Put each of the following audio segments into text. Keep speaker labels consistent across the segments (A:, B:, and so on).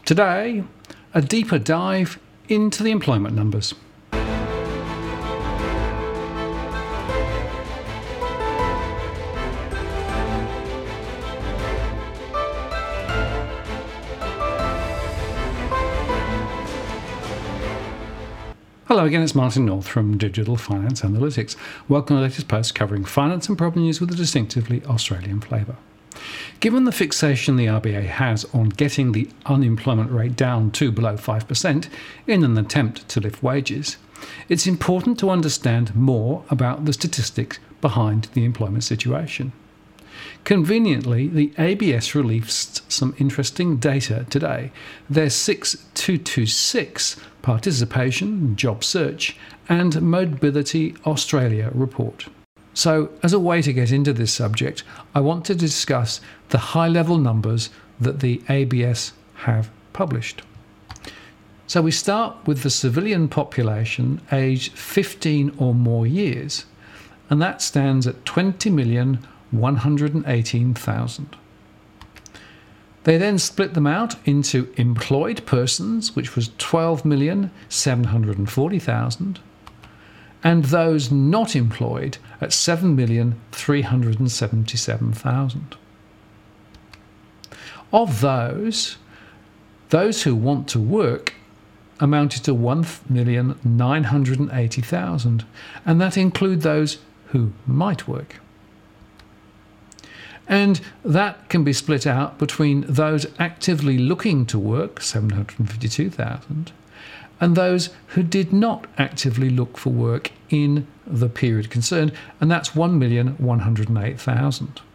A: Today, a deeper dive into the employment numbers. Hello again, it's Martin North from Digital Finance Analytics. Welcome to the latest post covering finance and property news with a distinctively Australian flavour. Given the fixation the RBA has on getting the unemployment rate down to below 5% in an attempt to lift wages, it's important to understand more about the statistics behind the employment situation. Conveniently, the ABS released some interesting data today. Their 6226 Participation, Job Search and Mobility Australia report. So, as a way to get into this subject, I want to discuss the high-level numbers that the ABS have published. So we start with the civilian population aged 15 or more years, and that stands at 20,118,000. They then split them out into employed persons, which was 12,740,000, and those not employed at 7,377,000. Of those who want to work amounted to 1,980,000, and that include those who might work. And that can be split out between those actively looking to work, 752,000, and those who did not actively look for work in the period concerned, and that's 1,108,000.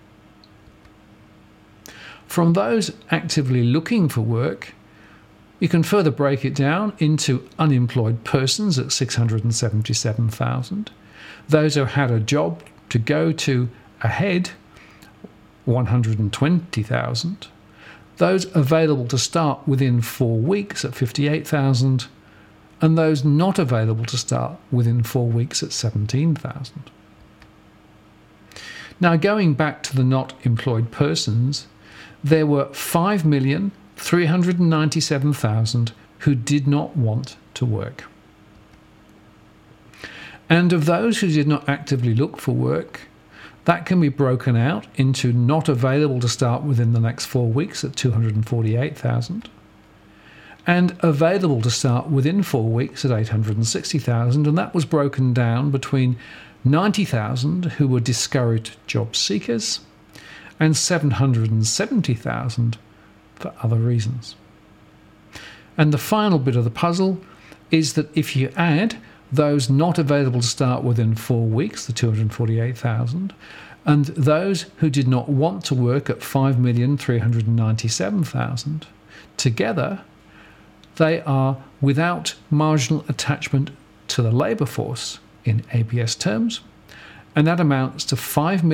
A: From those actively looking for work, you can further break it down into unemployed persons at 677,000, those who had a job to go to ahead, 120,000, those available to start within 4 weeks at 58,000, and those not available to start within 4 weeks at 17,000. Now, going back to the not employed persons, there were 5,397,000 who did not want to work. And of those who did not actively look for work, that can be broken out into not available to start within the next 4 weeks at 248,000, and available to start within 4 weeks at 860,000, and that was broken down between 90,000 who were discouraged job seekers and 770,000 for other reasons. And the final bit of the puzzle is that if you add those not available to start within 4 weeks, the 248,000, and those who did not want to work at 5,397,000, together they are without marginal attachment to the labour force in ABS terms, and that amounts to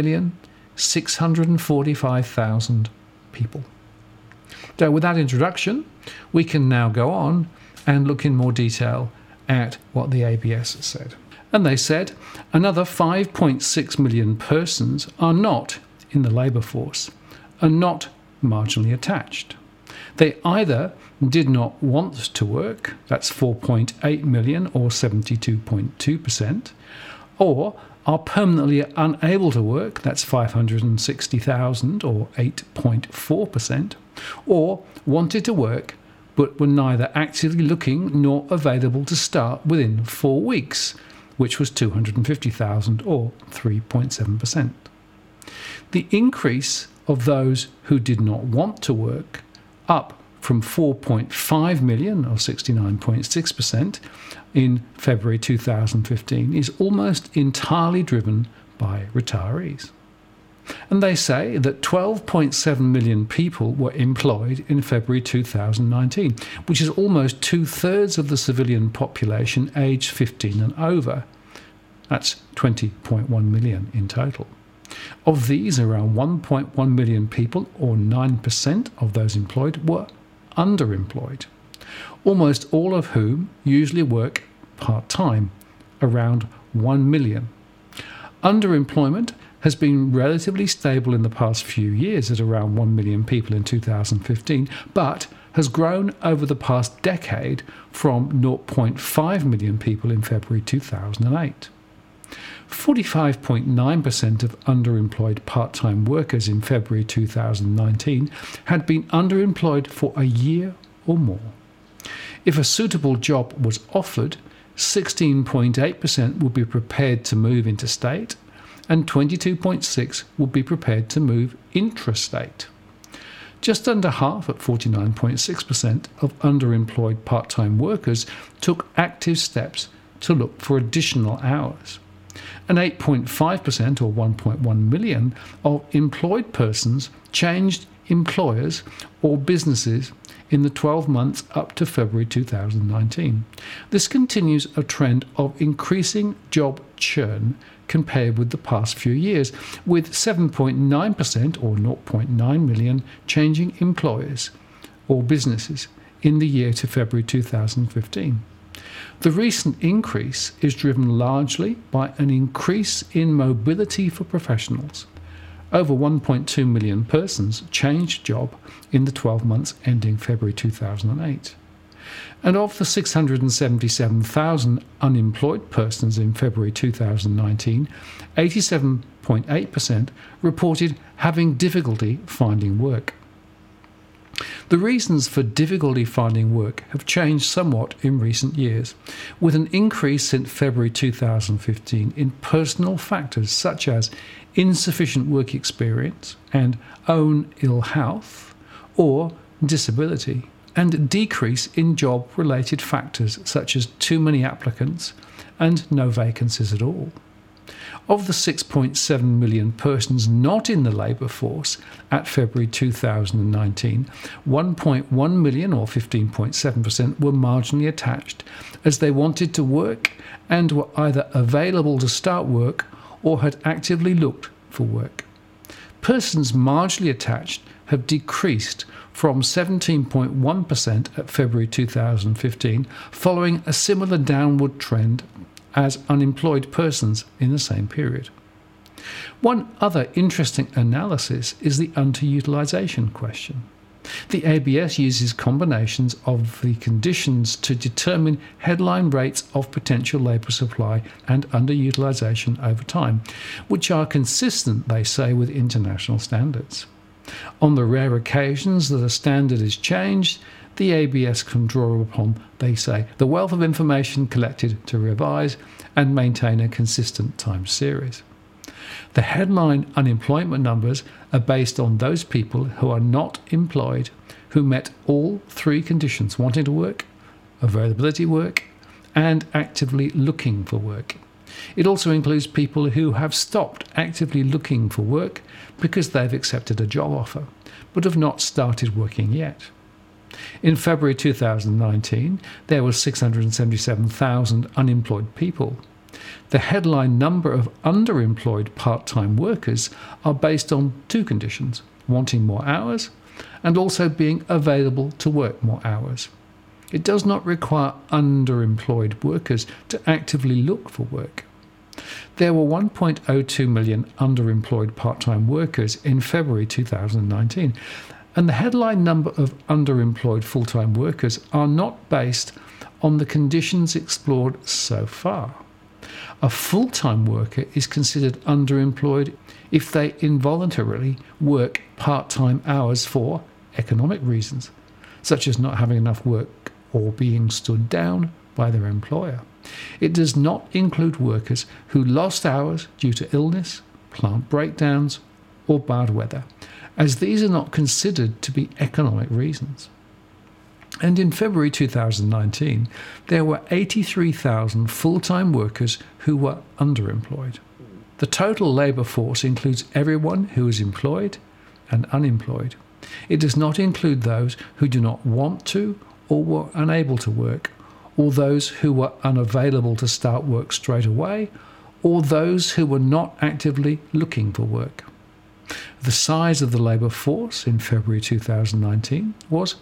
A: 5,645,000 people. So with that introduction, we can now go on and look in more detail at what the ABS said. And they said another 5.6 million persons are not in the labour force and not marginally attached. They either did not want to work, that's 4.8 million or 72.2%, or are permanently unable to work, that's 560,000 or 8.4%, or wanted to work but were neither actively looking nor available to start within 4 weeks, which was 250,000 or 3.7%. The increase of those who did not want to work, up from 4.5 million or 69.6% in February 2015, is almost entirely driven by retirees. And they say that 12.7 million people were employed in February 2019, which is almost 2/3 of the civilian population aged 15 and over. That's 20.1 million in total. Of these, around 1.1 million people, or 9% of those employed, were underemployed, almost all of whom usually work part-time, around 1 million. Underemployment has been relatively stable in the past few years at around 1 million people in 2015, but has grown over the past decade from 0.5 million people in February 2008. 45.9% of underemployed part-time workers in February 2019 had been underemployed for a year or more. If a suitable job was offered, 16.8% would be prepared to move interstate, and 22.6% would be prepared to move intrastate. Just under half, at 49.6%, of underemployed part-time workers took active steps to look for additional hours. And 8.5%, or 1.1 million, of employed persons changed employers or businesses in the 12 months up to February 2019. This continues a trend of increasing job churn compared with the past few years, with 7.9%, or 0.9 million, changing employers or businesses in the year to February 2015. The recent increase is driven largely by an increase in mobility for professionals. Over 1.2 million persons changed job in the 12 months ending February 2008. And of the 677,000 unemployed persons in February 2019, 87.8% reported having difficulty finding work. The reasons for difficulty finding work have changed somewhat in recent years, with an increase since February 2015 in personal factors such as insufficient work experience and own ill health or disability, and decrease in job-related factors such as too many applicants and no vacancies at all. Of the 6.7 million persons not in the labour force at February 2019, 1.1 million, or 15.7%, were marginally attached as they wanted to work and were either available to start work or had actively looked for work. Persons marginally attached have decreased from 17.1% at February 2015, following a similar downward trend as unemployed persons in the same period. One other interesting analysis is the underutilisation question. The ABS uses combinations of the conditions to determine headline rates of potential labour supply and underutilisation over time, which are consistent, they say, with international standards. On the rare occasions that a standard is changed, the ABS can draw upon, they say, the wealth of information collected to revise and maintain a consistent time series. The headline unemployment numbers are based on those people who are not employed, who met all three conditions: wanting to work, availability work, and actively looking for work. It also includes people who have stopped actively looking for work because they've accepted a job offer, but have not started working yet. In February 2019, there were 677,000 unemployed people. The headline number of underemployed part-time workers are based on two conditions: wanting more hours and also being available to work more hours. It does not require underemployed workers to actively look for work. There were 1.02 million underemployed part-time workers in February 2019, and the headline number of underemployed full-time workers are not based on the conditions explored so far. A full-time worker is considered underemployed if they involuntarily work part-time hours for economic reasons, such as not having enough work or being stood down by their employer. It does not include workers who lost hours due to illness, plant breakdowns, or bad weather, as these are not considered to be economic reasons. And in February 2019, there were 83,000 full-time workers who were underemployed. The total labour force includes everyone who is employed and unemployed. It does not include those who do not want to or were unable to work, or those who were unavailable to start work straight away, or those who were not actively looking for work. The size of the labour force in February 2019 was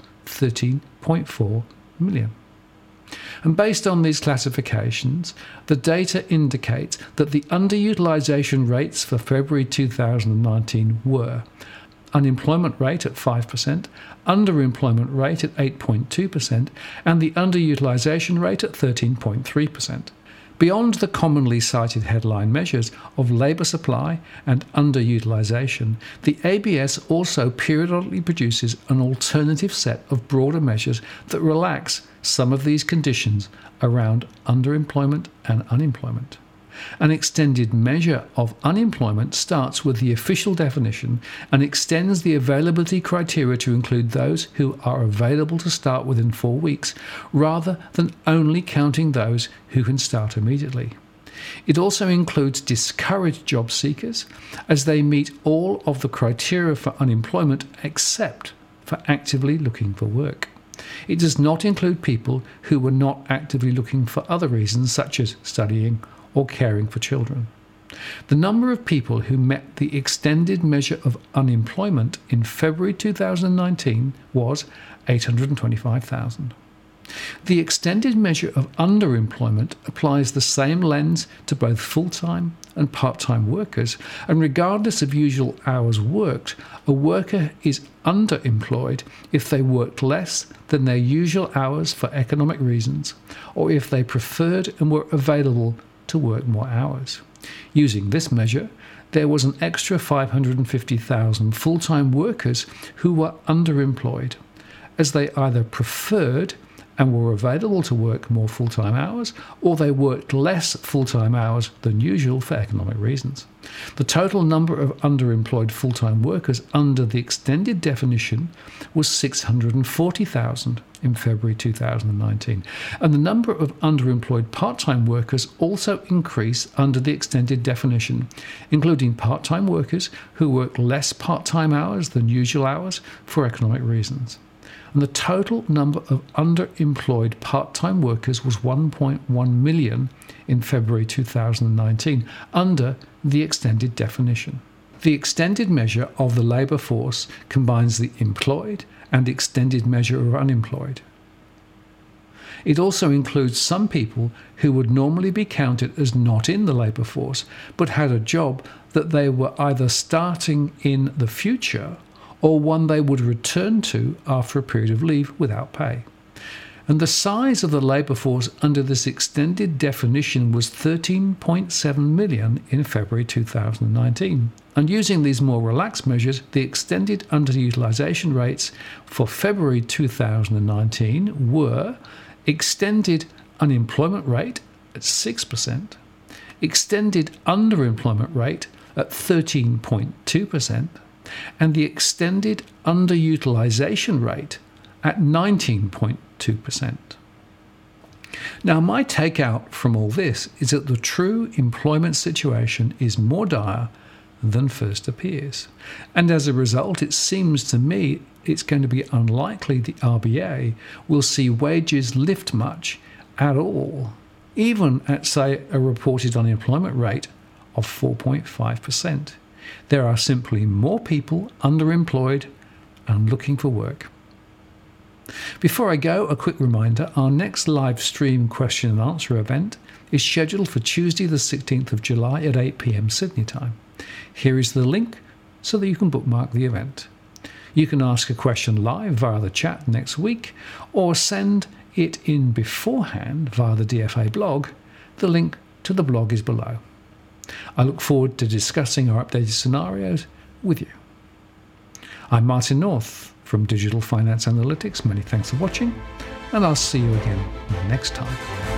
A: 13.4 million. And based on these classifications, the data indicates that the underutilisation rates for February 2019 were unemployment rate at 5%, underemployment rate at 8.2%, and the underutilisation rate at 13.3%. Beyond the commonly cited headline measures of labour supply and underutilisation, the ABS also periodically produces an alternative set of broader measures that relax some of these conditions around underemployment and unemployment. An extended measure of unemployment starts with the official definition and extends the availability criteria to include those who are available to start within 4 weeks, rather than only counting those who can start immediately. It also includes discouraged job seekers, as they meet all of the criteria for unemployment except for actively looking for work. It does not include people who were not actively looking for other reasons, such as studying or caring for children. The number of people who met the extended measure of unemployment in February 2019 was 825,000. The extended measure of underemployment applies the same lens to both full-time and part-time workers, and regardless of usual hours worked, a worker is underemployed if they worked less than their usual hours for economic reasons, or if they preferred and were available to work more hours. Using this measure, there was an extra 550,000 full-time workers who were underemployed, as they either preferred and were available to work more full-time hours, or they worked less full-time hours than usual for economic reasons. The total number of underemployed full-time workers under the extended definition was 640,000 in February 2019, and the number of underemployed part-time workers also increased under the extended definition, including part-time workers who work less part-time hours than usual hours for economic reasons. And the total number of underemployed part-time workers was 1.1 million in February 2019 under the extended definition. The extended measure of the labour force combines the employed and extended measure of unemployed. It also includes some people who would normally be counted as not in the labour force, but had a job that they were either starting in the future or one they would return to after a period of leave without pay. And the size of the labour force under this extended definition was 13.7 million in February 2019. And using these more relaxed measures, the extended underutilisation rates for February 2019 were extended unemployment rate at 6%, extended underemployment rate at 13.2%, and the extended underutilisation rate at 19.2%. Now, my takeout from all this is that the true employment situation is more dire than first appears. And as a result, it seems to me it's going to be unlikely the RBA will see wages lift much at all, even at, say, a reported unemployment rate of 4.5%. There are simply more people underemployed and looking for work. Before I go, a quick reminder, our next live stream question and answer event is scheduled for Tuesday the 16th of July at 8 p.m. Sydney time. Here is the link so that you can bookmark the event. You can ask a question live via the chat next week, or send it in beforehand via the DFA blog. The link to the blog is below. I look forward to discussing our updated scenarios with you. I'm Martin North from Digital Finance Analytics. Many thanks for watching, and I'll see you again next time.